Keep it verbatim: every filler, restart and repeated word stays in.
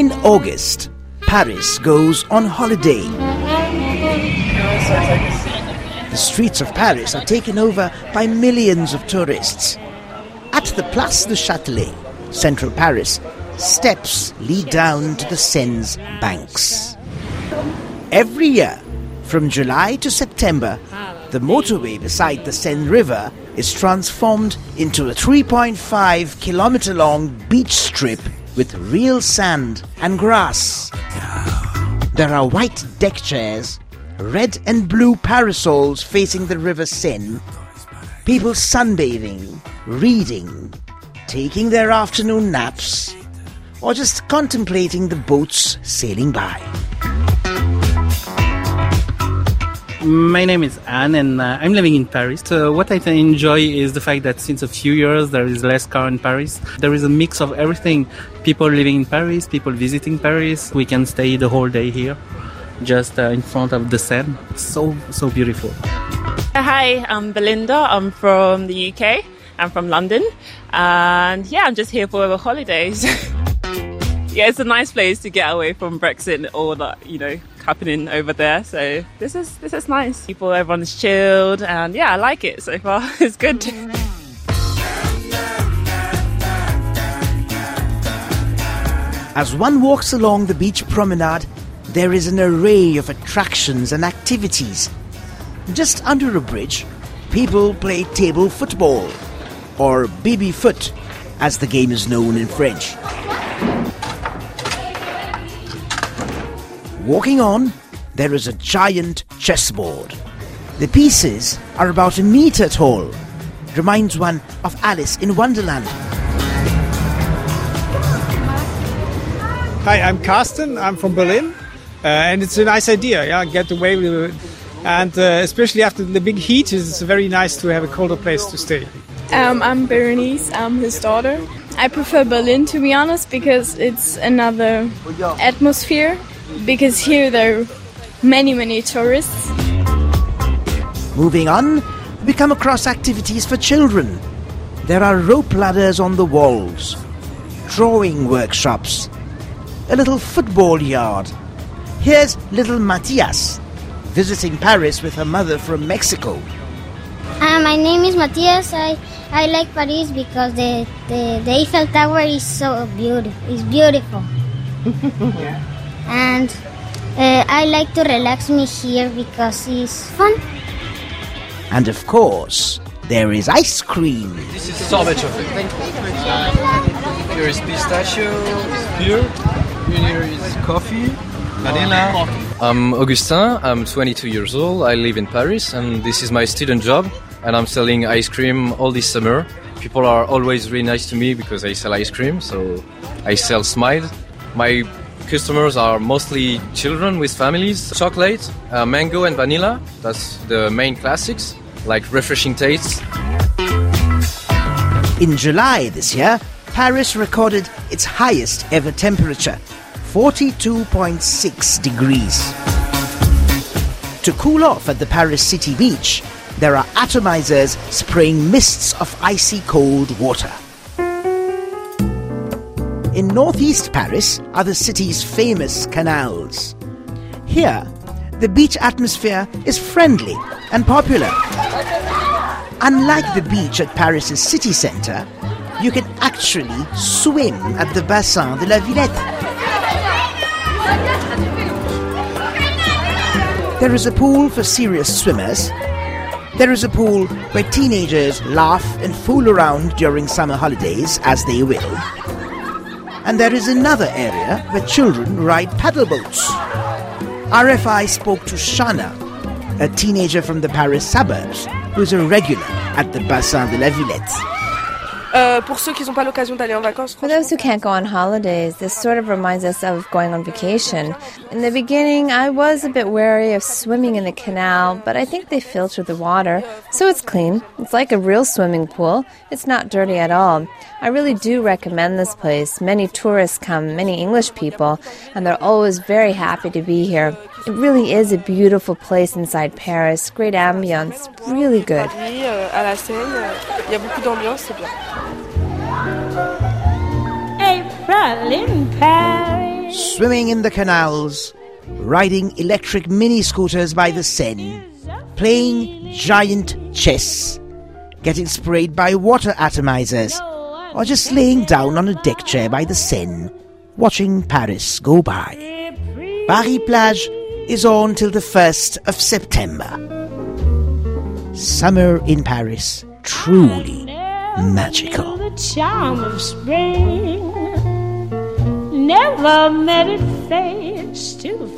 In August, Paris goes on holiday. The streets of Paris are taken over by millions of tourists. At the Place du Châtelet, central Paris, steps lead down to the Seine's banks. Every year, from July to September, the motorway beside the Seine River is transformed into a three point five kilometer long beach strip with real sand and grass. There are white deck chairs, red and blue parasols facing the river Seine, people sunbathing, reading, taking their afternoon naps, or just contemplating the boats sailing by. My name is Anne and uh, I'm living in Paris. So what I enjoy is the fact that since a few years there is less car in Paris. There is a mix of everything. People living in Paris, people visiting Paris. We can stay the whole day here, just uh, in front of the Seine. So, so beautiful. Hi, I'm Belinda. I'm from the U K. I'm from London. And yeah, I'm just here for the holidays. Yeah, it's a nice place to get away from Brexit and all that, you know, happening over there. So this is this is nice. People, everyone's chilled, and yeah, I like it so far. It's good. As one walks along the beach promenade, there is an array of attractions and activities. Just under a bridge, people play table football, or baby-foot, as the game is known in French. Walking on, there is a giant chessboard. The pieces are about a meter tall. Reminds one of Alice in Wonderland. Hi, I'm Carsten. I'm from Berlin. Uh, and it's a nice idea, yeah, get away with it. And uh, especially after the big heat, it's very nice to have a colder place to stay. Um, I'm Berenice. I'm his daughter. I prefer Berlin, to be honest, because it's another atmosphere. Because here there are many, many tourists. Moving on, we come across activities for children. There are rope ladders on the walls, drawing workshops, a little football yard. Here's little Matias, visiting Paris with her mother from Mexico. Uh, my name is Matias. I, I like Paris because the, the, the Eiffel Tower is so beautiful. It's beautiful. Yeah. And uh, I like to relax me here because it's fun. And of course, there is ice cream. This is sorbet chocolate. Here is pistachio, here, here is coffee, vanilla. I'm Augustin, I'm twenty-two years old, I live in Paris, and this is my student job, and I'm selling ice cream all this summer. People are always really nice to me because I sell ice cream, so I sell Smile. My customers are mostly children with families. Chocolate, uh, mango and vanilla, that's the main classics, like refreshing tastes. In July this year, Paris recorded its highest ever temperature, forty-two point six degrees. To cool off at the Paris city beach, there are atomizers spraying mists of icy cold water. In northeast Paris are the city's famous canals. Here, the beach atmosphere is friendly and popular. Unlike the beach at Paris's city centre, you can actually swim at the Bassin de la Villette. There is a pool for serious swimmers. There is a pool where teenagers laugh and fool around during summer holidays as they will. And there is another area where children ride paddle boats. R F I spoke to Shana, a teenager from the Paris suburbs, who is a regular at the Bassin de la Villette. Uh, pour ceux qui n'ont pas l'occasion d'aller en vacances. For those who can't go on holidays, this sort of reminds us of going on vacation. In the beginning, I was a bit wary of swimming in the canal, but I think they filter the water, so it's clean. It's like a real swimming pool. It's not dirty at all. I really do recommend this place. Many tourists come, many English people, and they're always very happy to be here. It really is a beautiful place inside Paris. Great ambience, really good. À la Seine, il y a beaucoup d'ambiance, c'est bien. April in Paris. swimming in the canals, riding electric mini-scooters by the Seine, playing giant chess, getting sprayed by water atomizers, or just laying down on a deck chair by the Seine, watching Paris go by. Paris-Plage is on till the first of September. Summer in Paris, truly magical. The charm of spring, never met it face to